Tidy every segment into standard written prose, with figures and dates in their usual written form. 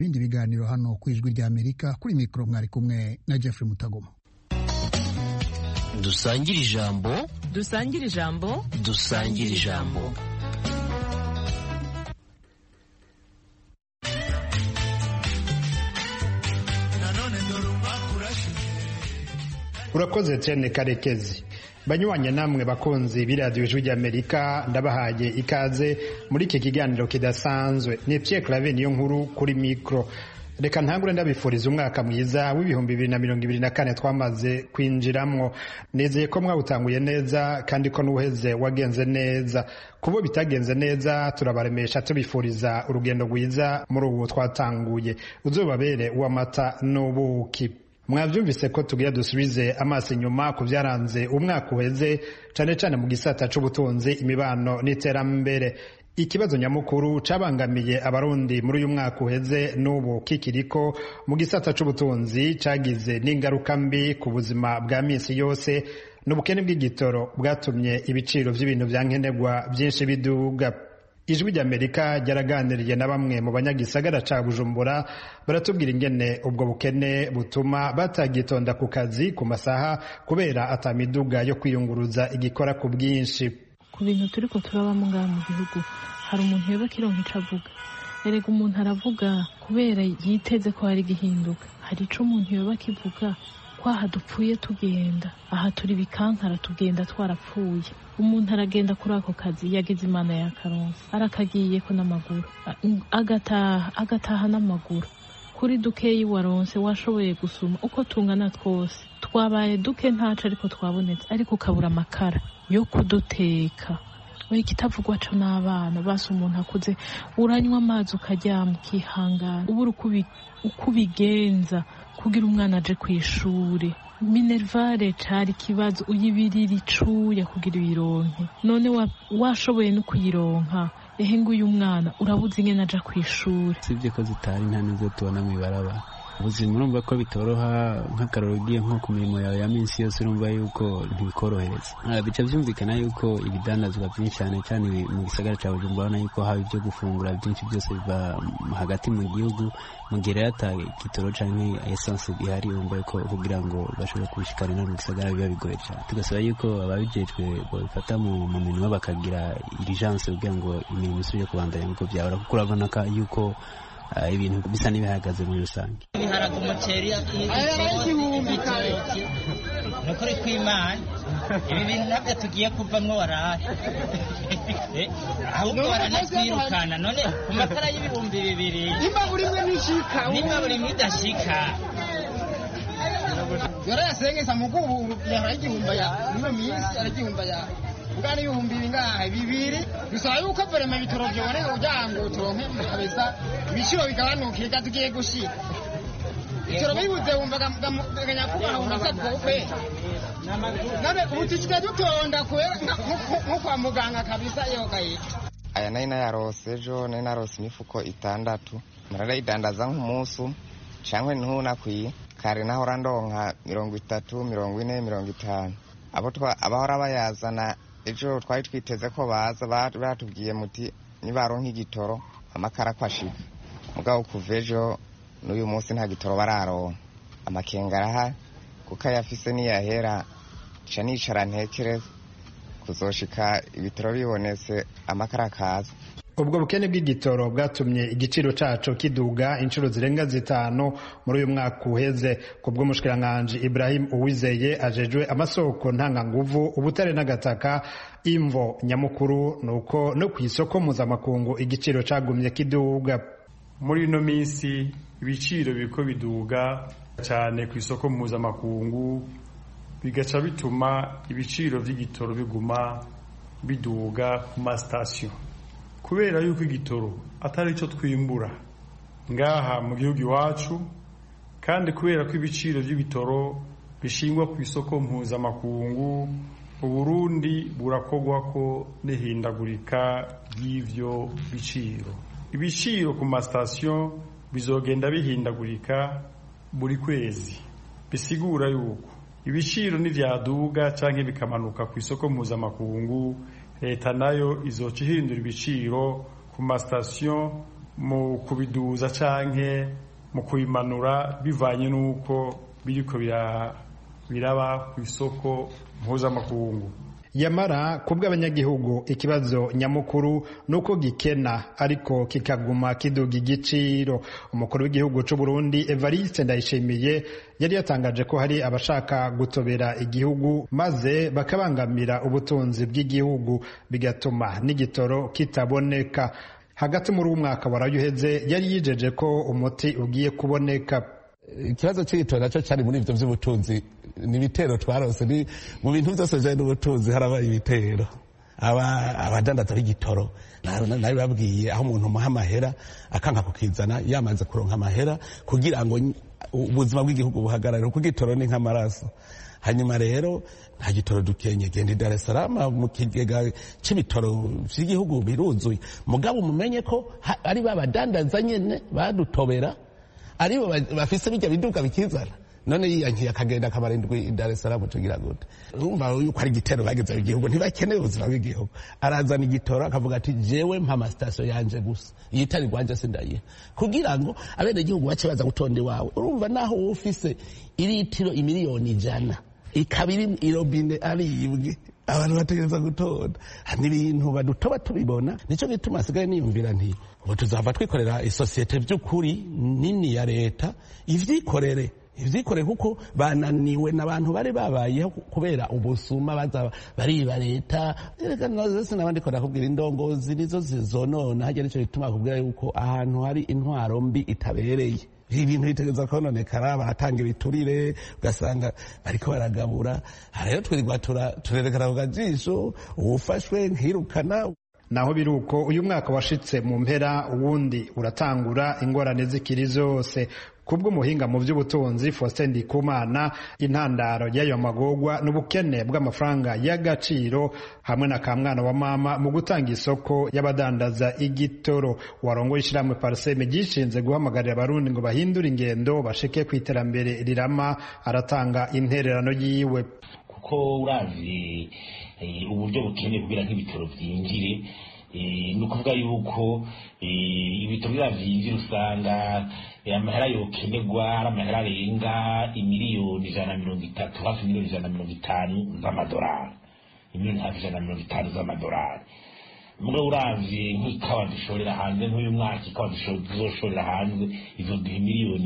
ibindi biganiro hano ku Ijwi rya Amerika. Kuri mikoro mwari kumwe na Jeffrey Mutagoma. Dusangire ijambo, dusangire ijambo, dusangire ijambo. Urakoze cyane Karekezi. Banywanyi namwe bakunzi b'iradiyo Ijwi ry'Amerika, ndabahaye ikaze muri iki kiganiro kidasanzwe. Ni Pierre Claver niyo nkuru kuri mikro. Reka ntangure ndabifuriza umwaka mwiza w'ibihumbi 2024 twamaze kwinjiramwo. Nizeye ko mwawutanguye neza kandi ko n'uheze wagenze neza. Kubo bitagenze neza turabaremesha tubifuriza urugendo rwiza muri uwo twatanguye. Uzobabere uw'amata n'ubuki. Mwavyumvise ko tugiye dusubize amaso inyuma ku byaranze umwaka uheze, cane cane mu gisata c'ubutunzi, imibano n'iterambere. Ikibazo nyamukuru cabangamiye abarundi muri uyu mwaka uheze n'ubu kikiriko mu gisata c'ubutunzi cagize n'ingaruka mbi ku buzima bwa misi yose, n'ubukene bw'igitoro bwatumye ibiciro vy'ibintu vya nkenerwa vyinshi biduga. Ijwi ry'Amerika ryaraganiriye na bamwe mu banyagisagara ca Bujumbura, baratubwira ingene ubwo bukene butuma batagitonda ku kazi ku masaha kubera atamiduga yo kwiyunguruza igikora ku bwinshi. Ku bintu turiko turabamo ngaha mu gihugu hari umuntu yoba kironka ico avuga. Erega umuntu aravuga kubera yiteze ko hari gihinduka. Hari ico umuntu yoba kivuga kwaha dupfuye tugenda, aha turi bikankara tugenda twarapfuye. Umuntu aragenda kuri ako kazi yagize Imana yakaronse, arakagiyeko n'amaguru, agataha n'amaguru. Kuri dukeyi waronse washoboye gusuma uko tungana twose, twabaye duke ntaco ariko twabonetse, ariko ukabura amakara yo kuduteka. Ikitavugwa co n'abana basi umuntu akuze uranywa amazi ukaryama ukihangana, ubura ukubigenza kugira umwana aje kw'ishure. Minervare cari kibazo uyibirira icuya kugira uyironke, none washoboye no kuyironka ehe nguyu mwana urabuze ingene aja kw'ishure. Sivyo ko zitari nta nizo tubona mw'ibarabara. Ubuzima urumva ko bitoroha, nk'akaroro ugiye nko ku mirimo yawe ya minsi yose urumva yuko ntibikorohereza. Bica vyumvikana yuko ibidandazwa vyinshi cyane cyane mu gisagara ca Bujumbura urabona yuko haba ivyo gufungura vyinshi byose biva hagati mu gihugu, mu gihe rero ata gitoro canke essence bihari urumva yuko kugira ngo bashobore kubishikarira mu gisagara biba bigoye cyane. Tugasaba yuko ababijejwe bifata mu minwe bakagira urgence kugira ngo imirimo isubire kubandanya nk'uko vyahora, kuko urabona yuko ibintu bisa n'ibihagaze muri rusange. Biharaga umuceri igitoki nukuri kw'Imana ibi bintu nabyo tugiye kuvamwo warahe ahubwo baranatwirukana. None ku matara y'ibihumbi 2000 nimba buri mwe nishika, nimba buri mwe idashika yarasengesa mugubu yaragihumba ya niyo minsi yaragihumba ya ugana ibihumbi bingahe 2 bisaba yuko verema bitoro byone ujango turonke kabisa ibiciro bigabanuke tugiye gushika bitoro bibuze wumvaga ganyakuba unasabwo kwe nabe ubutishika dutonda kubera nko kwa muganga kabisa yogaye. Aya nari yarose ejo, nari narose imifuko 6 marara idandaza nk'umunsi cyangwa ntuna kwiye kare naho randonka 30 40 50 abahora bayazana. Ejo twari twiteze ko baza batubwiye muti nibaronka igitoro amakara kwashika, mugabo kuva ejo n'uyu munsi nta gitoro bararonka. Amakengara kuko yafise niyahera ca nicara ntekereza kuzoshika ibitoro bibonetse amakara kaza. Ubwo bukene bw'igitoro bwatumye igiciro caco kiduga inshuro zirenga 5 muri uyu mwaka uheze. Kubwo mushikiranganje Ibrahim Uwizeye ajejwe amasoko ntanganguvu, ubutare n'agataka, imvo nyamukuru nuko no kwisoko mpuzamakungu igiciro cagumye kiduga. Muri ino minsi ibiciro biriko biduga cyane ku isoko mpuzamakungu, bigaca bituma ibiciro vy'igitoro biguma biduga ku mastation, kubera yuko igitoro atari cyo twimbura ngaha mu gihugu iwacu, kandi kubera ko ibiciro by'ibitoro bishingwa ku isoko mpuzamakungu, Uburundi burakogwako n'ihindagurika ry'ivyo biciro. Ibiciro ku mastation bizogenda bihindagurika buri kwezi, bisigura yuko ibiciro nivyaduga canke bikamanuka ku isoko mpuzamakungu, leta nayo izoca ihindura ibiciro ku mastation mu kubiduza canke mu kubimanura bivanye n'uko biriko biraba ku isoko mpuzamakungu. Yamara kubw'abanyagihugu ikibazo nyamukuru nuko gikena ariko kikaguma kiduga igiciro. Umukuru w'igihugu c'u Burundi Evariste Ndayishimiye yari yatangaje ko hari abashaka gutobera igihugu maze bakabangamira ubutunzi bw'igihugu bigatuma n'igitoro kitaboneka. Hagati muri umwaka warayuheze yari yijeje ko umuti ugiye kuboneka. Ikibazo cy'igitoro naco cyari muri ivyo vy'ubutunzi ni ibitero twarose ni mu bintu byose bya n'ubutunzi harabaye ibitero abadandaza b'igitoro nayo babwiye aho umuntu umuha amahera akanka kukizana yamaze kuronka amahera kugira ngo ubuzima bw'igihugu buhagarare kuko igitoro ni nk'amaraso. Hanyuma rero nta gitoro dukenye genda Dar es Salaam mu kigega c'ibitoro vy'igihugu biruzuye mugabo mumenye ko ari babadandaza nyene badutobera aribo bafise bijya biduka bikizana none yiyankiye akagenda akabarindwi Dar es Salaam tugira gute urumva yuko ari igitero bageze igihugu ntibakeneye ubuzima bw'igihugu arazana igitoro akavuga ati jewe mpa amastation yanje gusa yitari gwanje sindaye kugira ngo abene igihugu bace baza gutonda iwawe urumva naho ufise iritiro imiliyoni 100 ikabiri irobine aribwe abantu bategereza gutonda n'ibintu badutoba tubibona nico gituma asigaye niyumvira nti ubu tuzava twikorera isosiyete by'ukuri nini ya leta ivyikorere kuko bananiwe n'abantu bari babayeho kubera ubusuma baza bariba leta reka nazo n'abandi kora kubwira indongozi nizo zizonona hajya nico gituma kubwira yuko ahantu hari intwaro mbi itabereye ibintu bitegeza kononekara baratanga ibiturire ugasanga bariko baragabura rero twirirwa turerekana ku gajisho uwufashwe nkirukana. Naho biruko uyu mwaka washitse mu mpera uwundi uratangura ingorane zikiri zose. Kubw'umuhinga mu by'ubutunzi Faustin Ndikumana intandaro y'ayo magogwa n'ubukene bw'amafaranga y'agaciro hamwe na kamwana wa mama mu gutanga isoko y'abadandaza igitoro. Warongo ishiramwe Parseme gishinze guhamagarira abarundi ngo bahindure ingendo bashike ku iterambere rirama aratanga intererano yiwe. Kuko uravye uburyo bukene kugira nk'ibitoro vyinjire ni ukuvuga yuko ibitoro byinjira usanga amahera yokenerwa ari amahera arenga imiliyoni 130 hafi miliyoni 150 z'amadolari imiliyoni hafi 150 z'amadolari. Mugabo uravye nk'ikawa dushorera hanze nk'uyu mwaka ikawa duzoshorera hanze izo miliyoni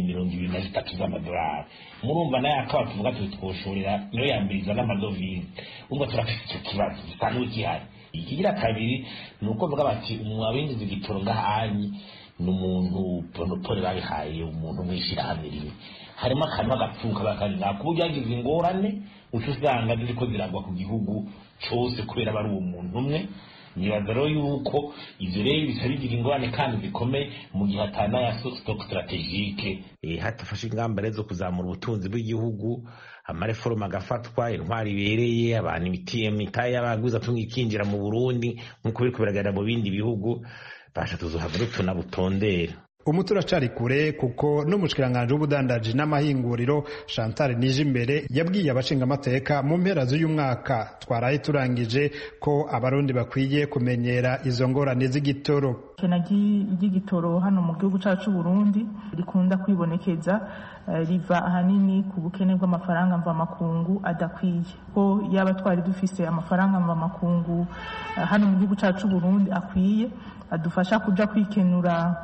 23 z'amadolari. Murumva nayo akawa tuvuga twoshorera niyo yambiriza n'amadovize umva turafite icyo kibazo gisanzwe gihari. Ikigira kabiri ni uko bavuga bati umwabinjiza igitoro ngahanyi n'umuntu ponopole babihaye umuntu mwishirahamwe rimwe harimo akantu agapfuka bakari nakuburyo yagize ingorane usanga ziriko ziragwa ku gihugu cyose kubera bari uwo muntu umwe. Nibaza rero yuko ivyo rero bisa bigira ingorane kandi zikomeye mu gihe atana ya stock strategique hatafashe ingamba rezo kuzamura ubutunzi bw'igihugu amareforma agafatwa intwari ibereye abantu imitaye y'abaguza tungikinjira mu Burundi nkuko biriko biragaragara mu bindi bihugu basha tuzohavura tunabutondera. Umutura cari kure kuko n'umushikiranganje w'ubudandaji n'amahinguriro Chantal Nijimbere yabwiye abashinga amateka mu mpera z'uyu mwaka twaraye turangije ko abarundi bakwiye kumenyera izo ngorane z'igitoro. Kenagi y'igitoro hano mu gihugu cacu Burundi rikunda kwibonekeza riva ahanini ku bukene bw'amafaranga mva makungu adakwiye ko yaba twari dufise amafaranga mva makungu hano mu gihugu cacu Burundi akwiye adufasha kuja kwikenura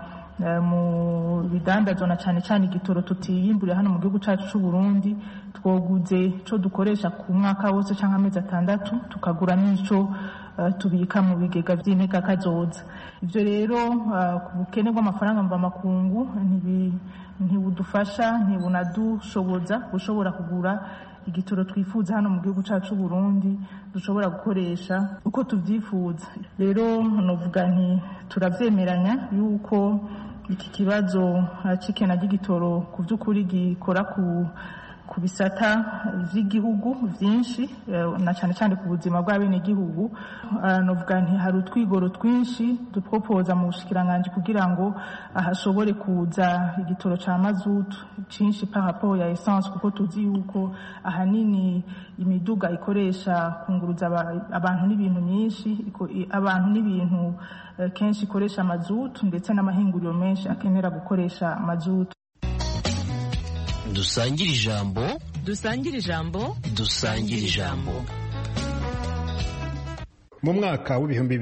mu bidandazwa na cyane igitoro tutiyimburiye hano mu gihugu cacu c'u Burundi twoguze co dukoresha ku mwaka wose canke amezi 6 tukagura n'ico tubika mu bigega vy'inteka kazoza. Ivyo rero ku bukene bw'amafaranga mva makungu ntibudufasha ntibunadushoboza gushobora kugura igitoro twifuza hano mu gihugu cacu Burundi dushobora gukoresha uko tuvyifuza. Rero novuga nti turavyemeranya yuko iki kibazo cikena gitoro ku byukuri gikora ku ku bisata vy'igihugu vyinshi na cyane cyane ku buzima bw'abenegihugu. Novuga nti hari utwigoro twinshi dupropoza mu bushikiranganje kugira ngo hashobore kuza igitoro ca mazutu cinshi par rapport ya essence, kuko tuzi yuko ahanini imiduga ikoresha kunguruza abantu n'ibintu nyinshi, abantu n'ibintu kenshi ikoresha mazutu, ndetse n'amahinguriro menshi akenera gukoresha mazutu. Dusangire ijambo, dusangire ijambo, dusangire ijambo. Mu mwaka w'ibihumbi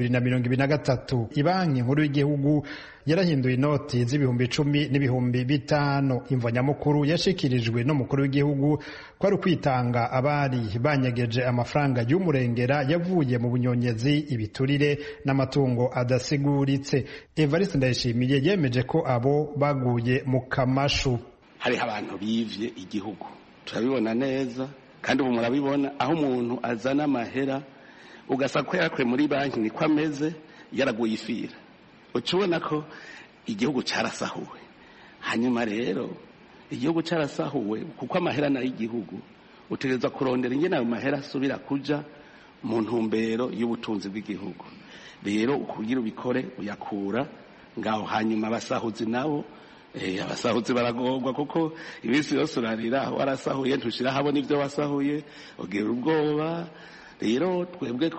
2023 ibanki nkuru y'igihugu yarahinduye inoti z'ibihumbi 10 n'ibihumbi 5. Imvo nyamukuru yashikirijwe n'umukuru w'igihugu ko ari kwitanga abari banyegeje amafaranga y'umurengera yavuye mu bunyonyezi, ibiturire n'amatungo adasiguritse. Evariste Ndayishimiye yemeje ko abo baguye mu kamashu. Hariho abantu bivye igihugu, turabibona neza, kandi ubu murabibona aho umuntu azana amahera ugasako yakwe muri banki niko ameze, yaraguye ifira. Ucubona ko igihugu carasahuwe. Hanyuma rero igihugu carasahuwe kuko amahera na y'igihugu utegereza kurondera ingene ayo mahera asubira kuja mu ntumbero y'ubutunzi bw'igihugu. Rero ukugira ubikore uyakura ngaho, hanyuma abasahuzi nabo abasahuzi baragorwa kuko ibisi yose urarira warasahuye ntushira habona ivyo wasahuye, ugira ubwoba. Rero twebwe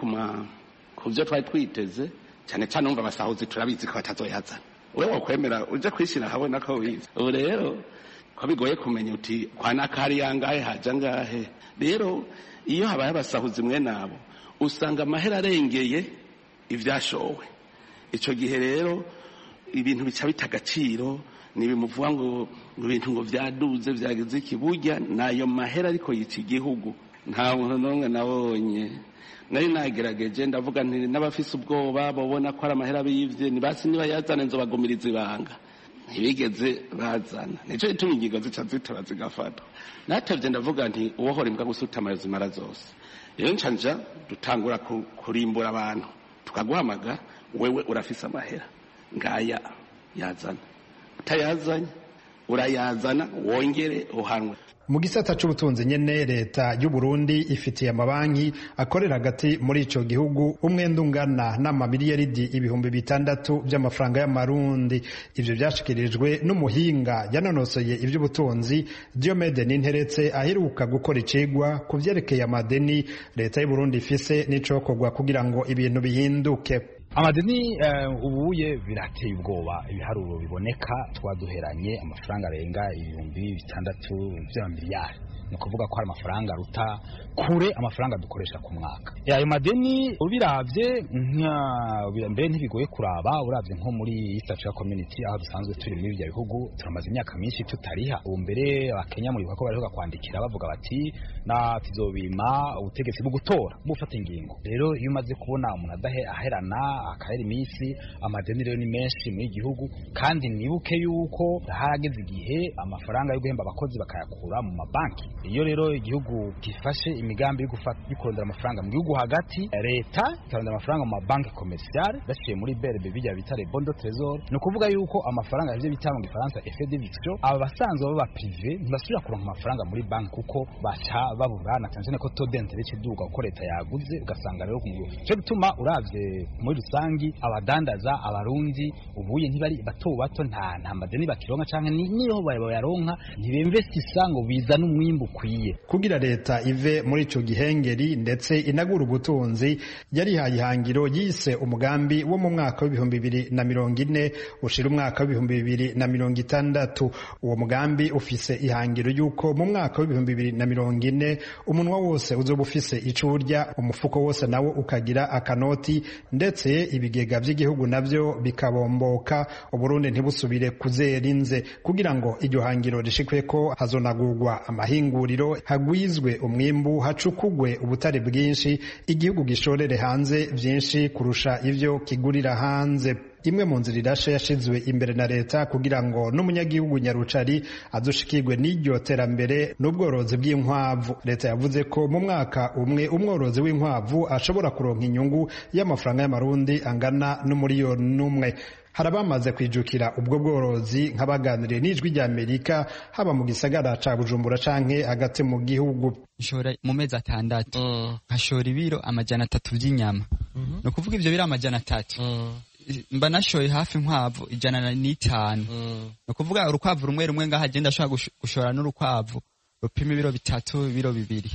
ku byo twari twiteze cyane cyane umva abasahuzi turabizi ko batazoyazana. Wewe wakwemera uje kwishira habona ko wize. Ubu rero ko bigoye kumenya uti kwa nakari yangahe haja ngahe. Rero iyo habaye abasahuzi mwe nabo usanga amahera arengeye ivyashowe. Ico gihe rero ibintu bica bitagaciro, nibimuvuga ngo ibintu ngo vyaduze vyageze ikiburya nayo mahera ariko yica igihugu. Nta muntu n'umwe nabonye. Nari nagerageje ndavuga nti n'abafise ubwoba babona ko ari amahera bivye ni basi niba yazana nzo bagumiriza ibanga, ntibigeze bazana. Nico gituma ingingo zica zitaba zigafatwa. Natevye ndavuga nti uwohora imbwa gusuta amazi mara zose. Rero ncanja dutangura kurimbura abantu, tukaguhamaga wewe urafise amahera ngaya yazana, utayazanye urayazana wongere uhanwe. Mu gisata c'ubutunzi nyene leta y'u Burundi ifitiye amabanki akorera hagati muri ico gihugu umwenda ungana n'amamiliyaridi ibihumbi 6 by'amafaranga y'amarundi. Ivyo byashikirijwe n'umuhinga yanonosoye ivy'ubutunzi Diomede Ninteretse aheruka gukora icigwa ku vyerekeye amadeni leta y'u Burundi ifise n'icokorwa kugira ngo ibintu bihinduke. Amadeni ubuye birateye ubwoba, ibiharuro biboneka twaduheranye amafaranga arenga ibihumbi 6 by'amiliyari. Ni kuvuga ko hari amafaranga ruta kure amafaranga dukoresha ku mwaka. Ayo madeni ubiravye mbere ntibigoye kuraba, uravye nko muri East Africa Community aho dusanzwe turi muri ibyo bihugu turamaze imyaka myinshi tutariha. Ubu mbere abakenya muri bako bariho kwandikira bavuga bati na tuzobima ubutegetsi bwo gutora bufata ingingo. Rero iyo umaze kubona umuntu aherana akahera iminsi, amadeni rero ni menshi muri igihugu, kandi nibuke yuko harageze igihe amafaranga yo guhemba abakozi bakayakura mu mabanki. Iyo rero igihugu gifashe imigambi yo kurondera amafaranga mu gihugu hagati, leta ikarondera amafaranga mu mabanki commerciale bashiye muri BRB bijya bita les bons de trésor. No kuvuga yuko amafaranga y'ivyo bita mu Gifaransa effet de viction, aba basanzwe baba privé ntibasubira kuronka amafaranga muri banki kuko baca baburana cyane ko taux d'intérêt kiduga uko leta yaguze, ugasanga rero cyo bituma uravye muri rusangi abadandaza abarundi ubuye ntibari bato nta madeni bakironka canke niyo bayaronka ntibinvestisa ngo bizana umwimbu kwiye. Kugira leta ive muri ico gihengeri ndetse inagura ubutunzi yarihaye ihangiro yise umugambi wo mu mwaka w'ibihumbi 2040 ushira umwaka w'ibihumbi 2060. Uwo mugambi ufise ihangiro yuko mu mwaka w'ibihumbi 2040 umunwa wose uzoba ufise icurya, umufuko wose nawo ukagira akanoti, ndetse ibigega by'igihugu navyo bikabomboka, Uburundi ntibusubire kuzera inze. Kugira ngo iryo hangiro rishikwe ko hazonagurwa amahinguriro, hagwizwe umwimbu, hacukugwe ubutare bwinshi, igihugu gishorere hanze byinshi kurusha ivyo kigurira hanze. Imwe mu nzira irashe yashizwe imbere na leta kugira ngo n'umunyagihugu nyarucari adushikirwe n'iryo terambere n'ubworozi bw'inkwavu. Leta yavuze ko mu mwaka umwe umworozi w'inkwavu ashobora kuronka inyungu y'amafaranga y'amarundi angana n'umuriyoni 1. hari abamaze kwijukira ubwo bworozi nk'abaganiriye n'ijwi rya Amerika haba mu gisagara ca Bujumbura canke hagati mu gihugu. Nshora mu mezi 6 nkashora ibiro 300 by'inyama. No kuvuga ivyo biro 300. Mba nashoye hafi inkwavu 105. No kuvuga urukwavu rumwe ngaha agenda ashaka gushora n'urukwavu rupima ibiro 3 ibiro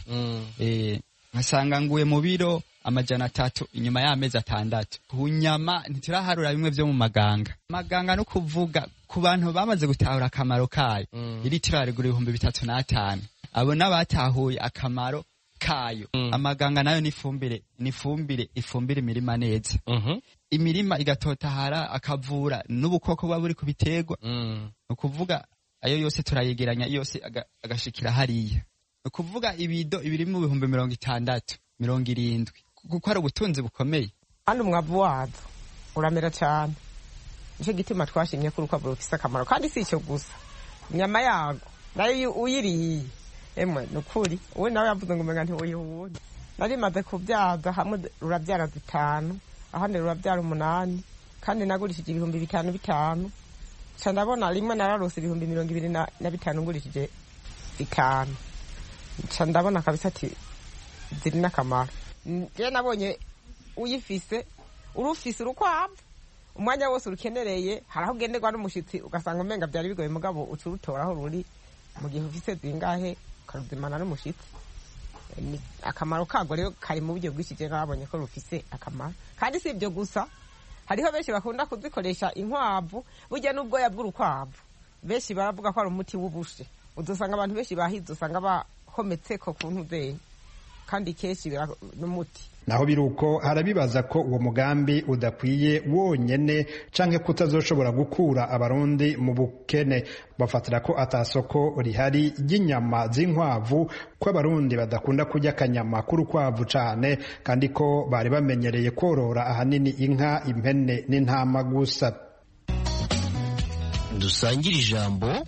2. Nkasanga nguye mu biro 300 inyuma y'amezi 6. Ku nyama ntituraharura bimwe byo mu maganga no kuvuga ku bantu bamaze gutahura akamaro kayo. Iri tirarigura 3500. Abo nabatahuye akamaro kayo. Amaganga nayo nifumbire imirima neza. Imirima igatotahara akavura n'ubukoko bwa buri kubiterwa. No kuvuga ayo yose turayegeranya yose agashikira hariya. No kuvuga ibido ibiri mu 60 70 kuko ari ubutunzi bukomeye. Kandi umwavu wazo uramera cyane. Nicyo gituma twashimye ko urukwavu rufise akamaro kandi si icyo gusa. Inyama yago nayo uyiriye emwe nukuri uwe nawe yavuze ngo menga ntiwuyihunda. Nari maze kubyaza hamwe rurabyara 5 ahandi rurabyara 8 kandi nagurishije 5,500. Ca ndabona rimwe nararose 2025 ngurishije 5. Ca ndabona kabisa ati ziri n'akamaro. Je nabonye uyifise urufise urukwavu umwanya wose urukenereye haraho ugenderwa n'umushitsi ugasanga umenga byari bigoye mugabo ucurutoraho ruri mu gihe ufise zingahe karuzimana n'umushitsi. Akamaro kago rero kari mu buryo bwishije nabonye ko rufise akamaro. Kandi si ibyo gusa hariho benshi bakunda kuzikoresha inkwavu burya n'ubwoya bw'urukwavu. Benshi baravuga ko ari umuti w'ubushe. Udusanga abantu benshi bahize usanga bahometse ko kuntu zene kandi keshi n'umuti. Naho biruko harabibaza ko uwo mugambi udakwiye wonyene canke kutazoshobora gukura abarundi mu bukene. Bafatira ko atasoko rihari ry'inyama z'inkwavu ko abarundi badakunda kurya akanyama k'urukwavu cane kandi ko bari bamenyereye korora ahanini inka, impene n'intama gusa. Dusangire ijambo.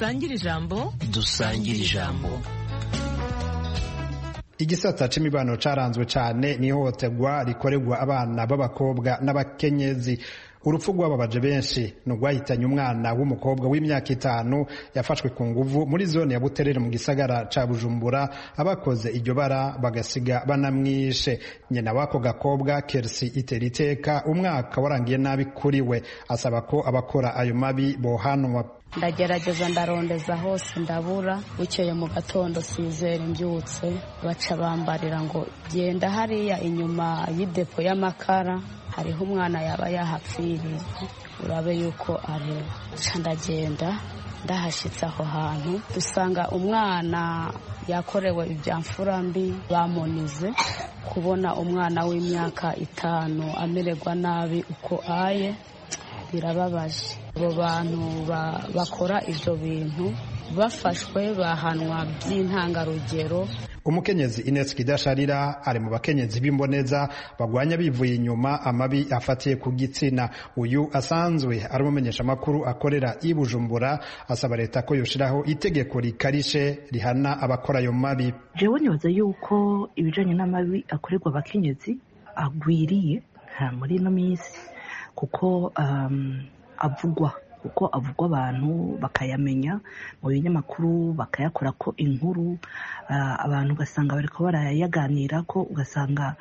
Igisata c'imibano caranzwe cane n'ihohoterwa rikorerwa abana b'abakobwa n'abakenyezi. Urupfu rw'ababaje benshi n'urwahitanye umwana w'umukobwa w'imyaka 5 yafashwe ku nguvu muri zone ya Buterere mu gisagara ca Bujumbura. Abakoze iryo bara bagasiga banamwishe. Nyina wako gakobwa Kersi Iteriteka umwaka warangiye nabi kuri we, asaba ko abakora ayo mabi bohanwa. Ndagerageza ndarondeza hose ndabura. Bukeye mu gatondo sizere mbyutse baca bambarira ngo genda hariya inyuma y'idepo y'amakara hariho umwana yaba yahapfiriye urabe yuko ari. Ndagenda ndahashitse aho hantu dusanga umwana yakorewe ibyamfura mbi bamonize. Kubona umwana w'imyaka 5 amererwa nabi uko aye birababaje. Abo bantu bakora ivyo bintu bafashwe bahanwa by'intangarugero. Umukenyezi Ines Kidasharira ari mu bakenyezi b'imboneza bagwanya bivuye inyuma amabi afatiye ku gitsina. Uyu asanzwe ari umumenyesha makuru akorera i Bujumbura asaba leta ko yoshiraho itegeko rikarishe rihana abakora ayo mabi. Jewe nibaza yuko ibijanye n'amabi akorerwa abakenyezi agwiriye muri no minsi kuko avugwa abantu bakayamenya mu binyamakuru bakayakora ko inkuru abantu ugasanga bariko barayaganira ko ugasanga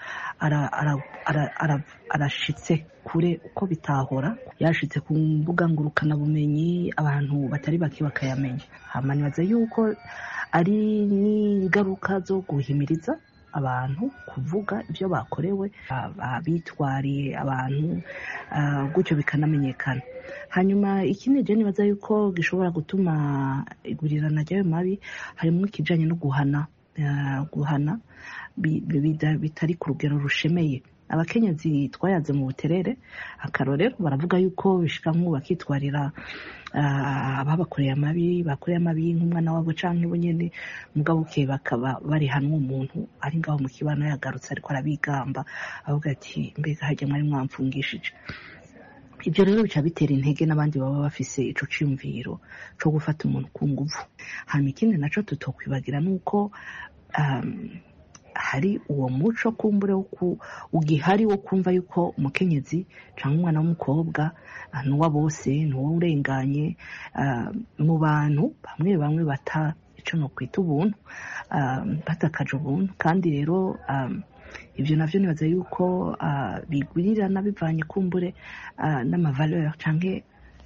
arashitse kure uko bitahora yashitse ku mbuga ngurukana bumenyi abantu batari baki bakayamenya. Hamanibaza yuko ari n'ingaruka zo guhimiriza abantu kuvuga ibyo bakorewe bitwariye abantu gutyo bikanamenyekana. Hanyuma ikindi je nibaza yuko gishobora gutuma igurirana ryayo mabi harimo ikijanye no guhana bitari ku rugero rushemeye. Abakenyezi twayaze mu Buterere akarorero baravuga yuko bishika bakitwarira ababakoreye amabi nk'umwana wabo canke bo nyene mugabo ke bakaba bari hanwe umuntu ari ngaho mu kibano yagarutse ariko arabigamba avuga ati mbega hajye mwari mwamfungishije. Ibyo rero bica bitera intege n'abandi baba bafise ico ciyumviro co gufata umuntu ku nguvu. Hanyuma ikindi naco tutokwibagira nuko hari uwo muco kumbure ugihari wo kumva yuko umukenyezi cyangwa umwana w'umukobwa n'uwa bose n'uwo urenganye mu bantu bamwe bata icyo no kwita ubuntu batakaje ubuntu kandi rero ibyo navyo nibaza yuko bigurirana bivanye kumbure n'amavaleur canke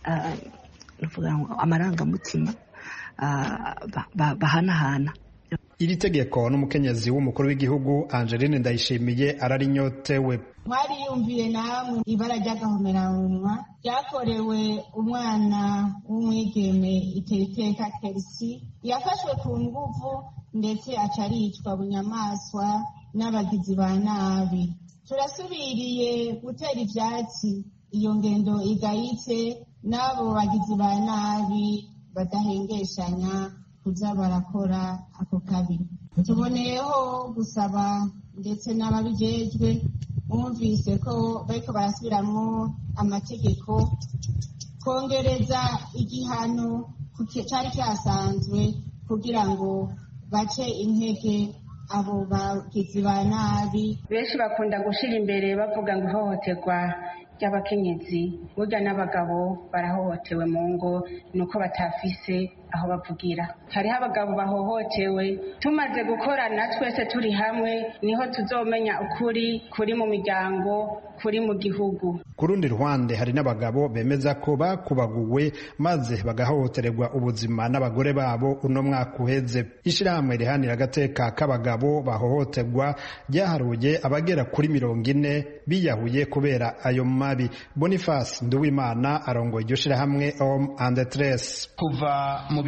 amarangamutima bahanahana. Iri tegeko n'umukenyezi w'umukuru w'igihugu Angeline Ndayishimiye ararinyotewe. Mwariyumviye namwe ibara ry'agahomeranwa ryakorewe umwana w'umwigeme Iteriteka Kersi yafashwe ku nguvu ndetse aca aricwa bunyamaswa n'abagizi ba nabi. Turasubiriye gutera ivyatsi iyo ngendo igayitse n'abo bagizi ba nabi badahengeshanya kuza barakora ako kabi. Tuboneyeho gusaba ndetse n'ababijejwe bumvise ko bariko barasubiramwo amategeko kongereza igihano cari cyasanzwe kugira ngo bace intege abo bagizi ba nabi. Benshi bakunda gushira imbere bavuga ngo ihohoterwa ry'abakenyezi, burya n'abagabo barahohotewe mu ngo nuko batafise aho bavugira. Hariho abagabo bahohotewe, tumaze gukorana twese turi hamwe niho tuzomenya ukuri kuri mu miryango, kuri mu gihugu. Ku rundi ruhande hari n'abagabo bemeza ko bakubaguwe maze bagahohotererwa ubuzima n'abagore babo uno mwaka uheze. Ishirahamwe rihanira agateka k'abagabo bahohoterwa ryaharuye abagera kuri 40 biyahuye kubera ayo mabi. Boniface Nduwimana arongoye iryo shirahamwe Homme and Tres. Kuva mu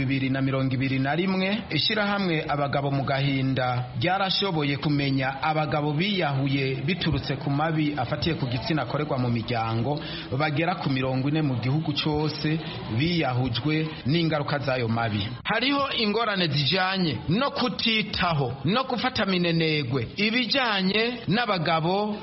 2021 ishirahamwe abagabo mu gahinda ryarashoboye kumenya abagabo biyahuye biturutse ku mabi afatiye ku gitsina akorerwa mu miryango bagera ku 40 mu gihugu cyose biyahujwe n'ingaruka z'ayo mabi. Hariho ingorane zijanye no kutitaho no gufata minenegwe ibijanye n'abagabo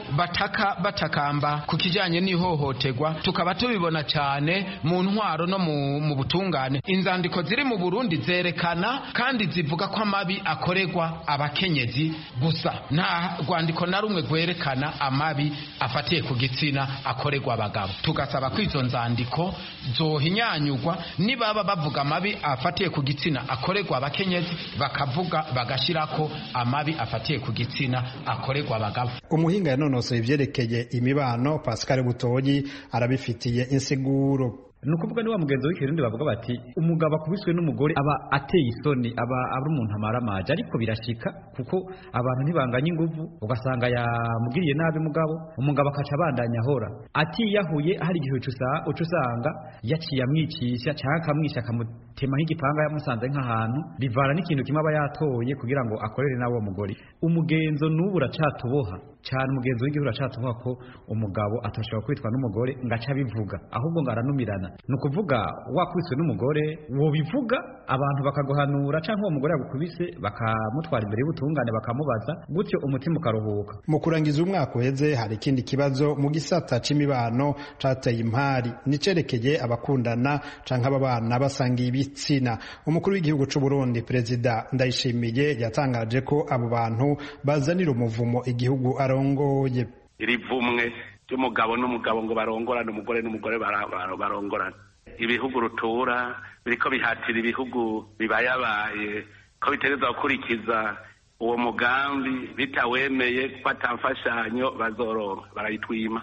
batakamba ku kijanye n'ihohoterwa, tukaba tubibona cyane mu ntwaro no mu butungane. Inzandiko ziri mu Burundi zerekana kandi zivuga ko amabi akorerwa abakenyezi gusa, nta rwandiko na rumwe rwerekana amabi afatiye ku gitsina akorerwa abagabo. Tugasaba ko izo nzandiko zohinyanyurwa, nibaba bavuga amabi afatiye ku gitsina akorerwa abakenyezi bakavuga bagashirako amabi afatiye ku gitsina akorerwa abagabo. Umuhinga yanonosoye ivyerekeye imibano Pascal Butoyi arabifitiye insiguro. Nukuvuga ni wa mugenzo w'ikirundi bavuga bati umugabo akubiswe n'umugore aba ateye isoni, aba ari umuntu amaramaje, ariko birashika kuko abantu ntibanganya inguvu, ugasanga yamugiriye nabi umugabo akaca abandanya ahora atiyahuye. Hari igihe ucusanga yaciye amwicisha cyangwa akamwisha akamutema nk'igipanga yamusanze nk'ahantu, bivana n'ikintu kimwe aba yatoye kugira ngo akorere nawe uwo mugore. Umugenzo n'ubu uracatuboha cyane, umugenzo w'igihugu uracatuboha ko umugabo atashobora kwitwa n'umugore ngaca bivuga, ahubwo ngo aranumirana. Nukuvuga wakubiswe n'umugore wobivuga abantu bakaguhanura, cyangwa uwo mugore yagukubise bakamutwara imbere y'ubutungane bakamubaza, gutyo umutima ukaruhuka. Mu kurangiza umwaka uheze hari ikindi kibazo mu gisata c'imibano cateye impari, nicerekeye abakundana canke ababana basangiye ibitsina. Umukuru w'igihugu c'u Burundi Perezida Ndayishimiye yatangaje ko abo bantu bazanira umuvumo igihugu arongoye. Irivumwe ry'umugabo n'umugabo ngo barongorane, umugore n'umugore barongorane. Ibihugu rutura biriko bihatira ibihugu bibayabaye ko bitereza gukurikiza uwo mugambi, bitawemeye ko atamfashanyo bazoronka barayitwima.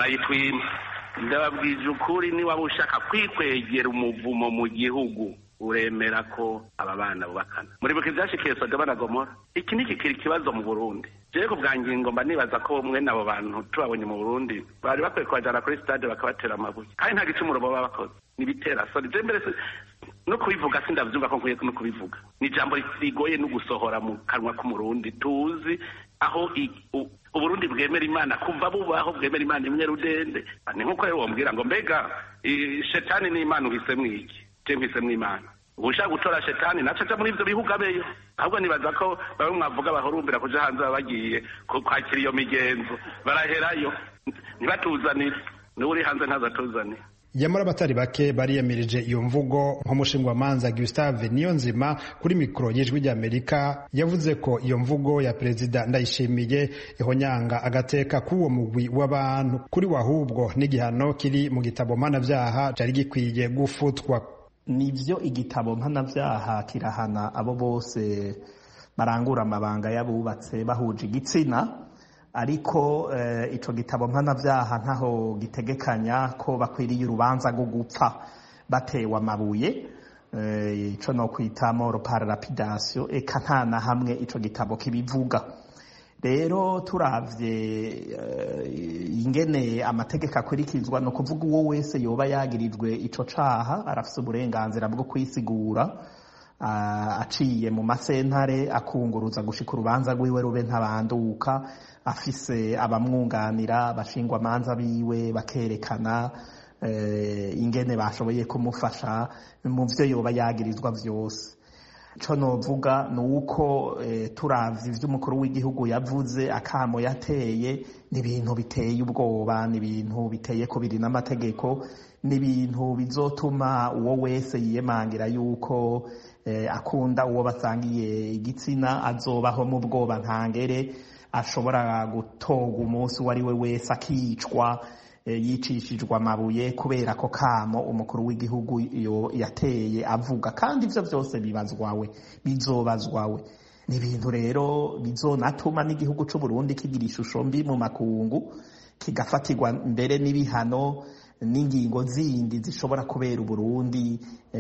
Ndababwije ukuri, niba ushaka kwikwegera umuvumo mu gihugu uremera ko aba bana bubakana. Muri buke byashikiye Sodoma na Gomora. Iki ni kikiri kibazo mu Burundi. Je ko bwangingo mba nibaza ko mwe nabo bantu tubabonye mu Burundi bari bakwiye kwajana kuri stade bakabatera amabuye, kandi nta gicumuro baba bakoze, nibitera soni. Je mbere no kubivuga sindavyumva ko nkwiye no kubivuga. Ni jambo rigoye no gusohora mu kanwa k'umurundi. Tuzi aho Uburundi bwemera Imana kuva bubaho, bwemera Imana imwe rudende. Ni nkuko rero wombwira ngo mbega shetani ni Imana uhisemwe iki? Je mpisemwe Imana. Ushaka gutora shetani naco aja muri ivyo bihugu abeyo. Ahubwo nibaza ko bamwe mwavuga bahurumbira kuja hanze bagiye kwakira iyo migenzo baraherayo ntibatuzanire, n'uri hanze ntazatuzanire. yamara abatari bake bariyamirije iyo mvugo nk'umushingwamanza Gustave Niyonzima kuri mikoro y'Ijwi ry'Amerika yavuze ko iyo mvugo ya Perezida Ndayishimiye ihonyanga agateka k'uwo mugwi w'abantu kuri wahubwo n'igihano kiri mu gitabo mpanavyaha cari gikwiye gufutwa. Nivyo igitabo mpanavyaha kirahana abo bose barangura amabanga y'abubatse bahuje igitsina, ariko ico gitabo mpanavyaha ntaho gitegekanya ko bakwiriye urubanza rwo gupfa batewe amabuye, ico no kwita mort par lapidation, eka nta na hamwe ico gitabo kibivuga. Rero turavye ingene amategeko akurikizwa no kuvuga uwo wese yoba yagirijwe ico caha arafise uburenganzira bwo kwisigura aciye mu masentare akunguruza gushika urubanza rwiwe rube ntabanduka, afise abamwunganira bashingwa manza biwe bakerekana ingene bashoboye kumufasha mu vyo yoba yagirizwa vyose. Ico novuga nuko turavye ivyo umukuru w'igihugu yavuze, akamo yateye ni ibintu biteye ubwoba, ni ibintu biteye kubiri n'amategeko, ni ibintu bizotuma uwo wese yiyemangira yuko akunda uwo basangiye igitsina azobaho mu bwoba ntangere, ashobora gutoga umunsi uwo ari we wese akicwa yicishijwe amabuye kubera ko kamo umukuru w'igihugu yateye avuga, kandi ivyo vyose bizobazwawe. Ni ibintu rero bizonatuma n'igihugu c'u Burundi kigira ishusho mbi mu makungu, kigafatirwa mbere n'ibihano n'ingingo zindi zishobora kubera Uburundi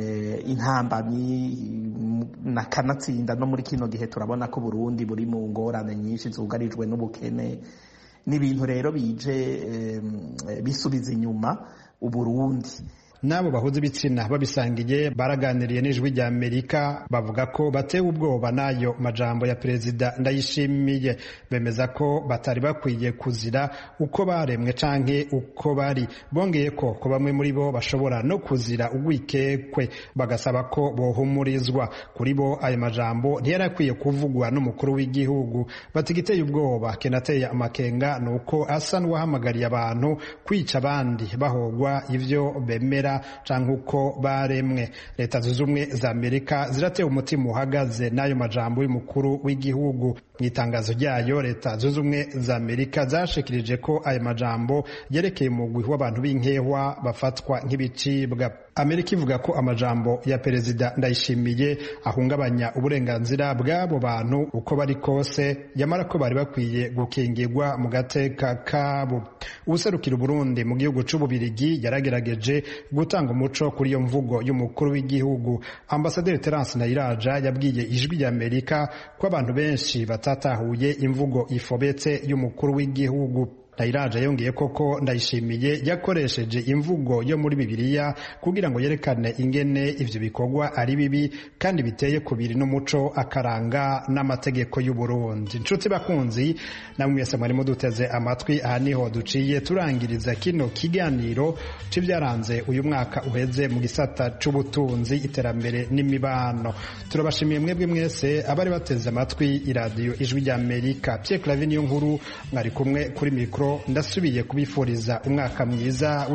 intambamyi nakanatsinda. No muri kino gihe turabona ko Burundi buri mu ngorane nyinshi zugarijwe n'ubukene, n'ibintu rero bije bisubiza inyuma Uburundi. Nabo bahuza ibitsina babisangiye baraganiriye n'Ijwi ry'Amerika bavuga ko batewe ubwoba nayo majambo ya Perezida Ndayishimiye, bemeza ko batari bakwiye kuzira uko baremwe canke uko bari, bongeye ko bamwe muri bo bashobora no kuzira ugwikekwe, bagasaba ko bohumurizwa. Kuri bo ayo majambo ntiyarakwiye kuvugwa n'umukuru w'igihugu, batigiteye ubwoba kenateye amakenga nuko asa n'uwahamagariye abantu kwica abandi bahogwa ivyo bemera canke uko baremwe. Leta zunze ubumwe za Amerika ziratewe umutima uhagaze n'ayo majambo y'umukuru w'igihugu. Mu itangazo ryayo, Leta zunze ubumwe za Amerika zashikirije ko ayo majambo yerekeye umugwi w'abantu b'inkehwa bafatwa nk'ibicibwa. Amerika ivuga ko amajambo ya Perezida Ndayishimiye ahungabanya uburenganzira bw'abo bantu uko bari kose, yamara ko bari bakwiye gukingirwa mu gateka kabo. Uwuserukira Burundi mu gihugu c'Ububirigi yaragerageje gutanga umuco kuri iyo mvugo y'umukuru w'igihugu. Ambasaderi Terence Nayiraja yabwiye Ijwi ry'Amerika ko abantu benshi batatahuye imvugo ifobetse y'umukuru w'igihugu. Nayiraja yongeye koko Ndayishimiye yakoresheje imvugo yo muri Bibiliya kugira ngo yerekane ingene ivyo bikorwa ari bibi kandi biteye kubiri n'umuco akaranga n'amategeko y'u Burundi. Inshuti bakunzi, namwe mwese mwari muduteze amatwi, aha niho duciye turangiriza kino kiganiro c'ivyaranze uyu mwaka uheze mu gisata c'ubutunzi, iterambere n'imibano. Turabashimiye mwebwe mwese abari bateze amatwi iradiyo Ijwi ry'Amerika. Pierre Claver niyo nkuru mwari kumwe kuri mikro, ndasubiye kubifuriza umwaka mwiza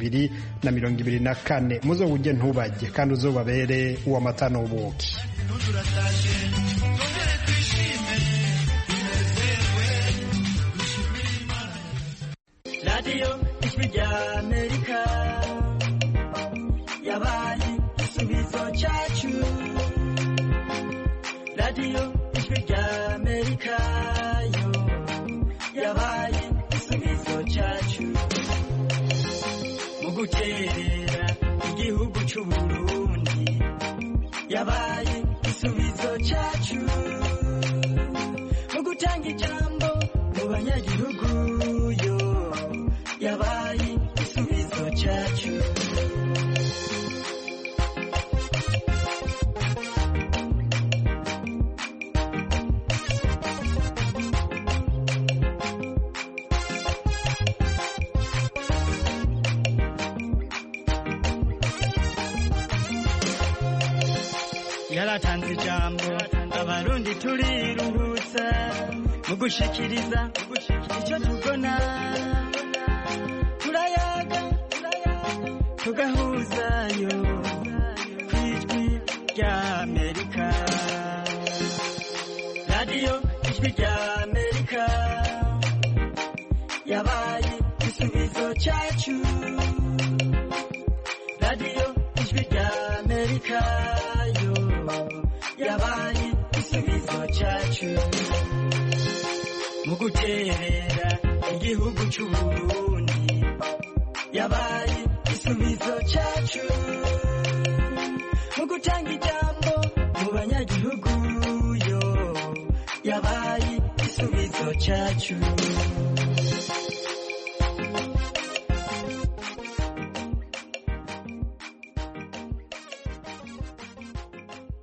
w'2024. Muzowuje ntubajye kandi uzobabere uw'amata n'ubuki. Radio Ijwi ry'Amerika yabaye igisubizo cyacu. Radio Ijwi ry'Amerika yo yabaye igisubizo cyacu mu guterera igihugu cy'u Burundi, yabaye igisubizo cyacu mu gutanga ijambo mu banyagihugu yo yabaye igisubizo cyacu. Yaratanze ijambo abarundi turiruhutsa mu gushikiriza icyo tubona, turayaga tugahuzayo ku ijwi rya Amerika. Radiyo ijwi rya Amerika yabaye igisubizo cyacu. Radiyo ijwi rya Amerika yo yabaye igisubizo cyacu mu guterera igihugu cy'u Burundi, yabaye igisubizo cyacu mu gutanga ijambo mu banyagihugu yo yabaye igisubizo cyacu.